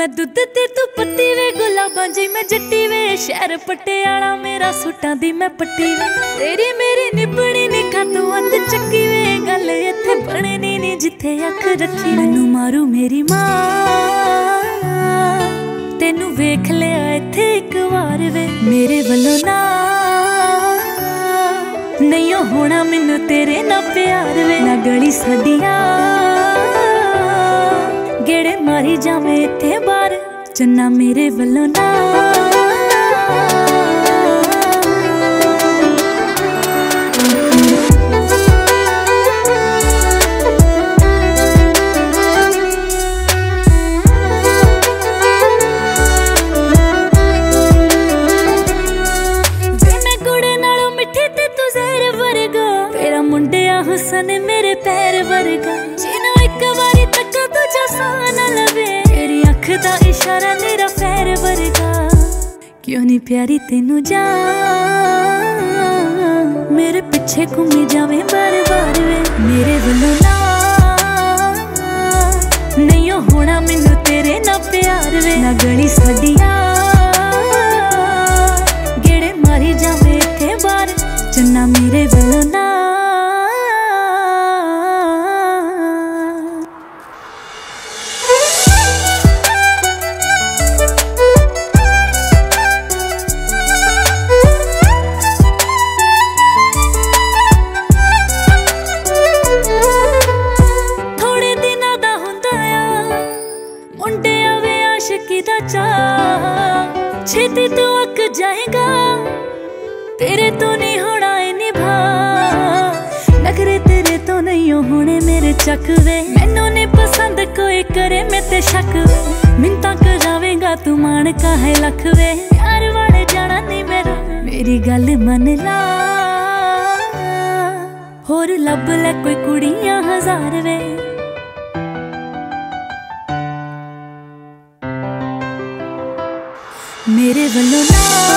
मैं दुध ते तू पत्ती वे, गुलाबां जी मैं जट्टी वे, शहर पटियाला मेरा सूटां दी मैं पट्टी वे। तेरी मेरी निभनी नी खातों अत चक्की वे, गल इत्थे बननी नी जिथे अख रखी। मैनू मारू मेरी मां, तेनू वेख लिया इत्थे एक वार वे, मेरे वल्लों ना नहीं होना मैनू तेरे ना प्यार वे। ना गली साडियां गेड़े मारी जावे इत्थे बार, चन्ना मेरे वल्लों ना। हुसन मेरे पैर वर्गा, जिन्हों एक बारी तक्का तुझा सा न लवे, तेरी अख दा इशारा मेरा पैर वर्गा। क्यों नहीं प्यारी तेनू जा, मेरे पीछे घूमी जावे बार बार वे, मेरे वल्लों ना नहीं होना मैनू तेरे ना प्यार वे। ना गली साडियां गेड़े मारी जावे इत्थे बार, चन्ना मेरे वल्लों ना। छेती तू अक जाएगा, तेरे तो नहीं होना निभा, नखरे तेरे तो नहीं होने मेरे चक वे। मैनू नहीं पसंद कोई करे मैं ते शक, मिन्नतां करावेगा तू मान का है लख वे। प्यार वाले जाना नहीं मेरा, मेरी गल मन ला, होर लब ले कोई कुड़ियां हजार वे। मेरे वल्लों ना।